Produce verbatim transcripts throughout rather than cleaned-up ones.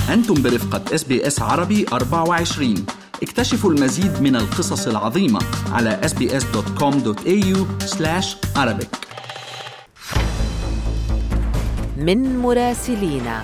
أنتم برفقة إس بي إس عربي أربعة وعشرين. اكتشفوا المزيد من القصص العظيمة على إس بي إس دوت كوم دوت إيه يو سلاش عربيك. من مراسلينا.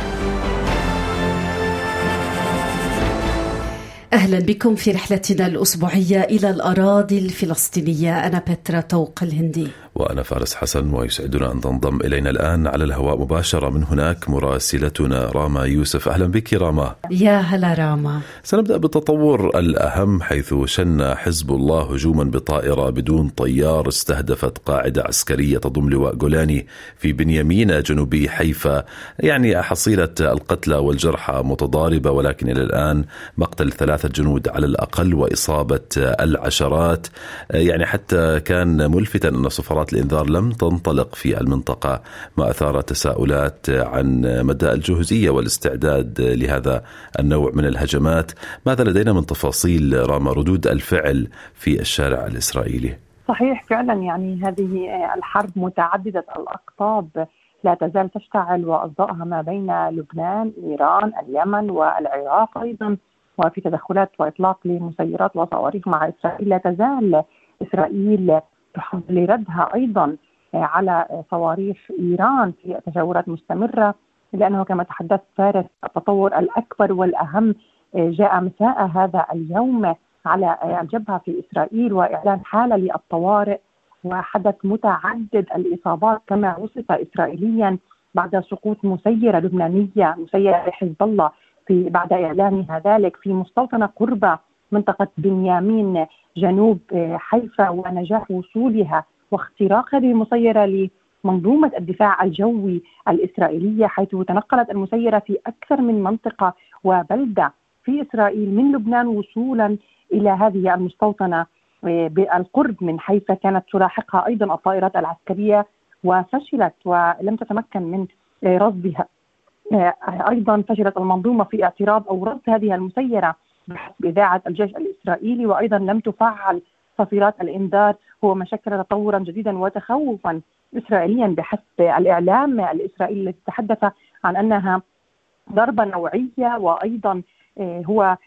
أهلا بكم في رحلتنا الأسبوعية إلى الأراضي الفلسطينية. أنا بترا طوق الهندي وأنا فارس حسن، ويسعدنا أن تنضم إلينا الآن على الهواء مباشرة من هناك مراسلتنا راما يوسف. أهلا بك راما. يا هلا راما. سنبدأ بالتطور الأهم، حيث شن حزب الله هجوما بطائرة بدون طيار استهدفت قاعدة عسكرية تضم لواء جولاني في بنيامين جنوبي حيفا. يعني حصيلة القتلى والجرحى متضاربة، ولكن إلى الآن مقتل ثلاثة جنود على الأقل وإصابة العشرات. يعني حتى كان ملفتا أن سفارات الإنذار لم تنطلق في المنطقة، ما أثار تساؤلات عن مدى الجهوزية والاستعداد لهذا النوع من الهجمات. ماذا لدينا من تفاصيل راما ردود الفعل في الشارع الإسرائيلي؟ صحيح فعلا، يعني هذه الحرب متعددة الأقطاب لا تزال تشتعل، وأصداءها ما بين لبنان، إيران، اليمن والعراق أيضا، وفي تدخلات وإطلاق لمسيرات وصواريخ مع إسرائيل. لا تزال إسرائيل تحاول لردها أيضا على صواريخ إيران في تجاورات مستمرة، لأنه كما تحدثت فارس التطور الأكبر والأهم جاء مساء هذا اليوم على الجبهة في إسرائيل، وإعلان حالة للطوارئ وحدث متعدد الإصابات كما وصف إسرائيليا بعد سقوط مسيرة لبنانية، مسيرة لحزب الله، في بعد إعلانها ذلك في مستوطنة قرب منطقة بنيامين جنوب حيفا، ونجاح وصولها واختراق هذه المسيرة لمنظومة الدفاع الجوي الإسرائيلية، حيث تنقلت المسيرة في أكثر من منطقة وبلدة في إسرائيل من لبنان وصولا إلى هذه المستوطنة بالقرب من حيفا. كانت تلاحقها أيضا الطائرات العسكرية وفشلت ولم تتمكن من رصدها. أيضا فشلت المنظومة في اعتراض أو رصد هذه المسيرة بحسب إذاعة الجيش الإسرائيلي، وأيضا لم تفعل صفيرات الإنذار، هو ما شكل تطورا جديدا وتخوفا إسرائيليا بحسب الإعلام الإسرائيلي الذي تحدث عن أنها ضربة نوعية، وأيضا هو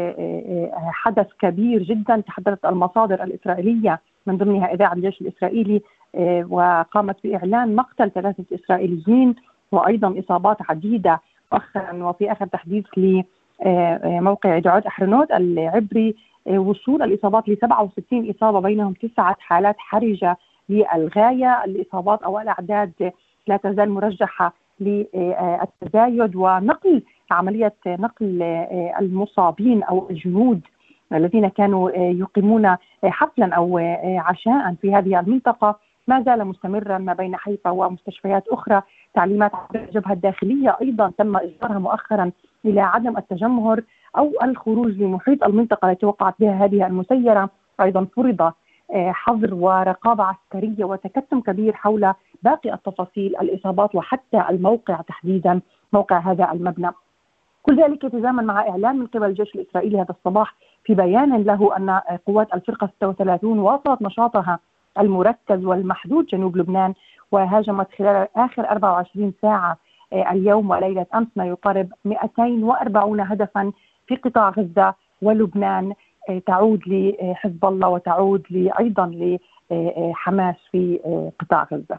حدث كبير جدا. تحدثت المصادر الإسرائيلية من ضمنها إذاعة الجيش الإسرائيلي، وقامت بإعلان مقتل ثلاثة إسرائيليين وأيضا إصابات عديدة مؤخرا. وفي آخر تحديث لموقع دعوة أحرنوت العبري وصول الإصابات ل سبعة وستين إصابة، بينهم تسعة حالات حرجة للغاية. الإصابات أو الأعداد لا تزال مرجحة للتزايد، ونقل عملية نقل المصابين أو الجنود الذين كانوا يقيمون حفلا أو عشاء في هذه المنطقة ما زال مستمرا ما بين حيفا ومستشفيات أخرى. تعليمات الجبهة الداخلية أيضا تم إصدارها مؤخرا إلى عدم التجمهر أو الخروج لمحيط المنطقة التي وقعت بها هذه المسيرة. أيضا فرض حظر ورقابة عسكرية وتكتم كبير حول باقي التفاصيل، الإصابات وحتى الموقع تحديدا، موقع هذا المبنى. كل ذلك يتزامن مع إعلان من قبل الجيش الإسرائيلي هذا الصباح في بيان له أن قوات الفرقة ستة وثلاثين واصلت نشاطها المركز والمحدود جنوب لبنان، وهاجمت خلال آخر أربعة وعشرين ساعة اليوم وليلة أمس ما يقارب مئتين وأربعين هدفا في قطاع غزة ولبنان، تعود لحزب الله وتعود أيضا لحماس في قطاع غزة.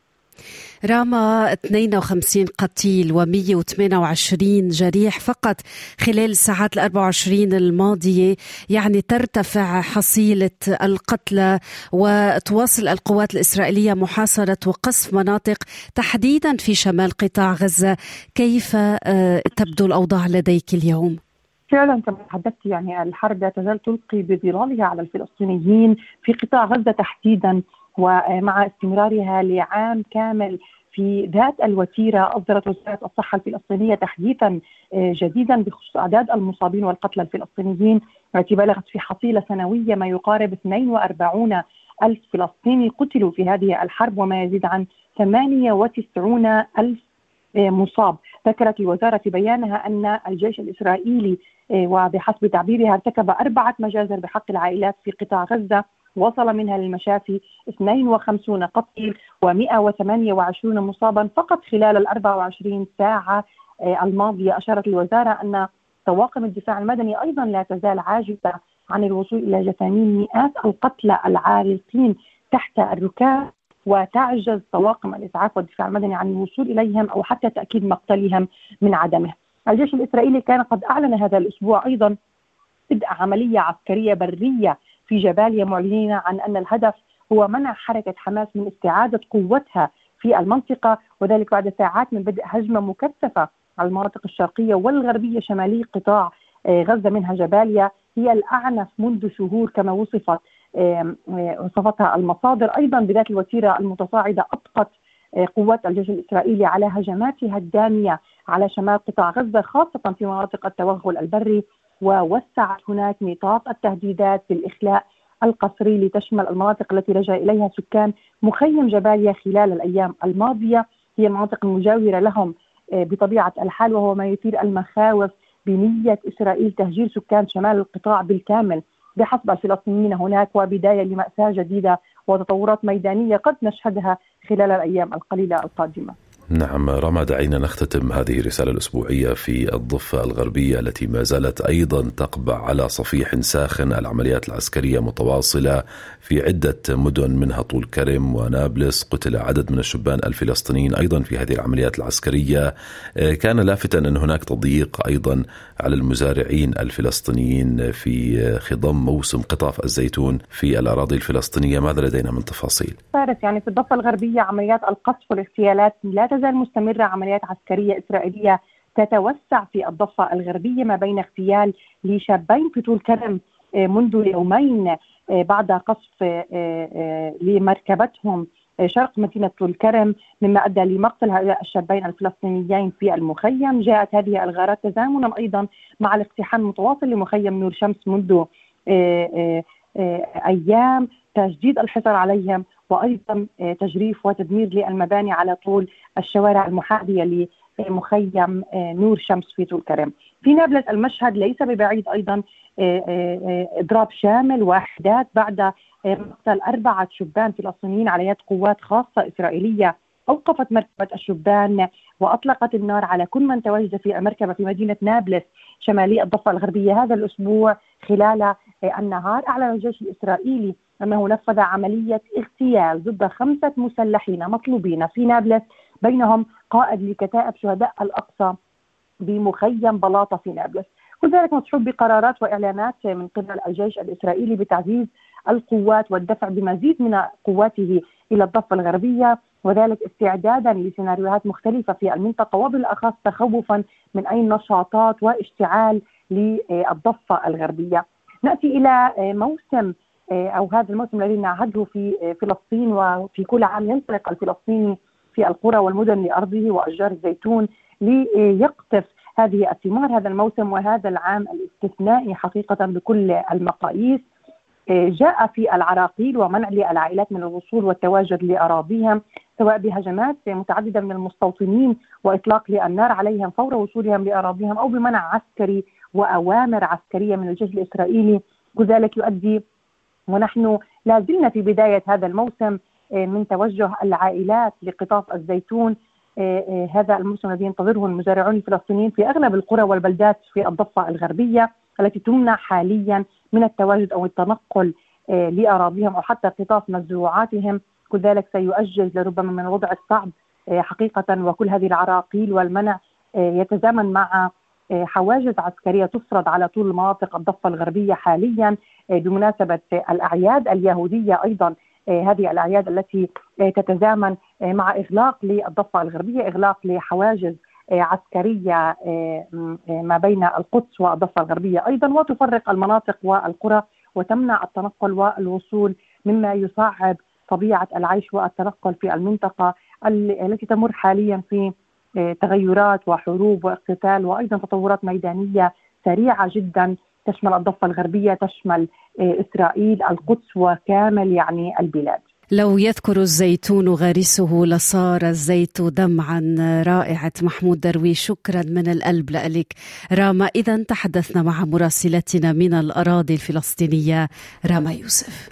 راما، اثنين وخمسين قتيل ومئة وثمانية وعشرين جريح فقط خلال الساعات الأربع وعشرين الماضية، يعني ترتفع حصيلة القتلى، وتواصل القوات الإسرائيلية محاصرة وقصف مناطق تحديدا في شمال قطاع غزة. كيف تبدو الأوضاع لديك اليوم؟ فعلا كما تحدثت، يعني الحرب لا تزال تلقي بظلالها على الفلسطينيين في قطاع غزة تحديدا، ومع استمرارها لعام كامل في ذات الوتيرة. أصدرت وزارة الصحة الفلسطينية تحديثا جديدا بخصوص أعداد المصابين والقتلى الفلسطينيين، التي بلغت في حصيلة سنوية ما يقارب اثنين وأربعين ألف فلسطيني قتلوا في هذه الحرب، وما يزيد عن ثمانية وتسعين ألف مصاب. ذكرت الوزارة في بيانها أن الجيش الإسرائيلي وبحسب تعبيرها ارتكب أربعة مجازر بحق العائلات في قطاع غزة، وصل منها للمشافي اثنين وخمسين قتيل ومئة وثمانية وعشرين مصابا فقط خلال الأربع وعشرين ساعة الماضية أشارت الوزارة أن طواقم الدفاع المدني أيضا لا تزال عاجزة عن الوصول إلى جثامين مئات القتلى العالقين تحت الركاب، وتعجز طواقم الإسعاف والدفاع المدني عن الوصول إليهم أو حتى تأكيد مقتلهم من عدمه. الجيش الإسرائيلي كان قد أعلن هذا الأسبوع أيضا بدء عملية عسكرية برية في جباليا، معلنين عن أن الهدف هو منع حركة حماس من استعادة قوتها في المنطقة، وذلك بعد ساعات من بدء هجمة مكثفة على المناطق الشرقية والغربية شمالي قطاع غزة، منها جباليا هي الأعنف منذ شهور كما وصفت وصفتها المصادر. أيضا بذات الوتيرة المتصاعدة أبقت قوات الجيش الإسرائيلي على هجماتها الدامية على شمال قطاع غزة، خاصة في مناطق التوغل البري، ووسعت هناك نطاق التهديدات بالإخلاء القسري لتشمل المناطق التي لجأ إليها سكان مخيم جباليا خلال الأيام الماضية. هي المناطق المجاورة لهم بطبيعة الحال، وهو ما يثير المخاوف بنية إسرائيل تهجير سكان شمال القطاع بالكامل بحسب الفلسطينيين هناك، وبداية لمأساة جديدة وتطورات ميدانية قد نشهدها خلال الأيام القليلة القادمة. نعم رما، دعينا نختتم هذه الرسالة الأسبوعية في الضفة الغربية التي ما زالت أيضا تقبع على صفيح ساخن. العمليات العسكرية متواصلة في عدة مدن منها طول كرم ونابلس. قتل عدد من الشبان الفلسطينيين أيضا في هذه العمليات العسكرية. كان لافتا أن هناك تضييق أيضا على المزارعين الفلسطينيين في خضم موسم قطاف الزيتون في الأراضي الفلسطينية. ماذا لدينا من تفاصيل؟ فارس، يعني في الضفة الغربية عمليات القصف والاغتيالات لا تزال مستمرة. عمليات عسكرية إسرائيلية تتوسع في الضفة الغربية ما بين اغتيال لشابين في طول كرم منذ يومين بعد قصف لمركبتهم شرق مدينة طول كرم، مما أدى لمقتل هؤلاء الشابين الفلسطينيين في المخيم. جاءت هذه الغارات تزامنا أيضا مع الاقتحام المتواصل لمخيم نور شمس منذ أيام، تجديد الحصار عليهم، وأيضا تجريف وتدمير للمباني على طول الشوارع المحاذية لمخيم نور شمس في طول كرم. في نابلس المشهد ليس ببعيد، أيضا إضراب شامل واحدات بعد مقتل أربعة شبان فلسطينيين على يد قوات خاصة إسرائيلية. أوقفت مركبة الشبان وأطلقت النار على كل من تواجد في المركبة في مدينة نابلس شمالي الضفة الغربية هذا الأسبوع. خلال النهار أعلن الجيش الإسرائيلي أنه نفذ عملية اغتيال ضد خمسة مسلحين مطلوبين في نابلس، بينهم قائد لكتائب شهداء الأقصى بمخيم بلاطة في نابلس. وذلك مصحوب بقرارات وإعلانات من قبل الجيش الإسرائيلي بتعزيز القوات والدفع بمزيد من قواته إلى الضفة الغربية، وذلك استعدادا لسيناريوهات مختلفة في المنطقة، وبالأخص تخوفا من أي نشاطات واشتعال للضفة الغربية. نأتي إلى موسم أو هذا الموسم الذي نعهده في فلسطين، وفي كل عام ينطلق الفلسطيني في القرى والمدن لأرضه وأشجار الزيتون ليقطف هذه الثمار. هذا الموسم وهذا العام الاستثنائي حقيقة بكل المقاييس جاء في العراقيل ومنع للعائلات من الوصول والتواجد لأراضيهم، سواء بهجمات متعددة من المستوطنين وإطلاق للنار عليهم فور وصولهم لأراضيهم، أو بمنع عسكري وأوامر عسكرية من الجيش الإسرائيلي. وذلك يؤدي، ونحن لا زلنا في بداية هذا الموسم، من توجه العائلات لقطاف الزيتون. هذا الموسم الذي ينتظره المزارعون الفلسطينيين في أغلب القرى والبلدات في الضفة الغربية التي تمنع حاليا من التواجد أو التنقل لأراضيهم أو حتى قطاف مزروعاتهم. كل ذلك سيؤجل لربما من الوضع الصعب حقيقة، وكل هذه العراقيل والمنع يتزامن مع حواجز عسكرية تفرض على طول مناطق الضفة الغربية حاليا بمناسبة الأعياد اليهودية. أيضا هذه الأعياد التي تتزامن مع إغلاق للضفة الغربية، إغلاق لحواجز عسكرية ما بين القدس والضفة الغربية أيضا، وتفرق المناطق والقرى وتمنع التنقل والوصول، مما يصعب طبيعة العيش والتنقل في المنطقة التي تمر حاليا في تغيرات وحروب واقتتال، وأيضا تطورات ميدانية سريعة جدا تشمل الضفة الغربية، تشمل إسرائيل، القدس، وكامل يعني البلاد. لو يذكر الزيتون غارسه لصار الزيت دمعا. رائعة محمود درويش، شكرا من القلب لك. راما، إذا تحدثنا مع مراسلتنا من الأراضي الفلسطينية راما يوسف.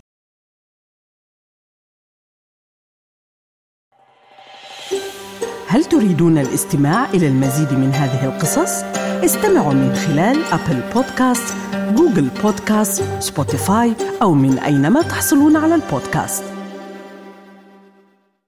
هل تريدون الاستماع إلى المزيد من هذه القصص؟ استمعوا من خلال أبل بودكاست، جوجل بودكاست، سبوتيفاي أو من أينما تحصلون على البودكاست.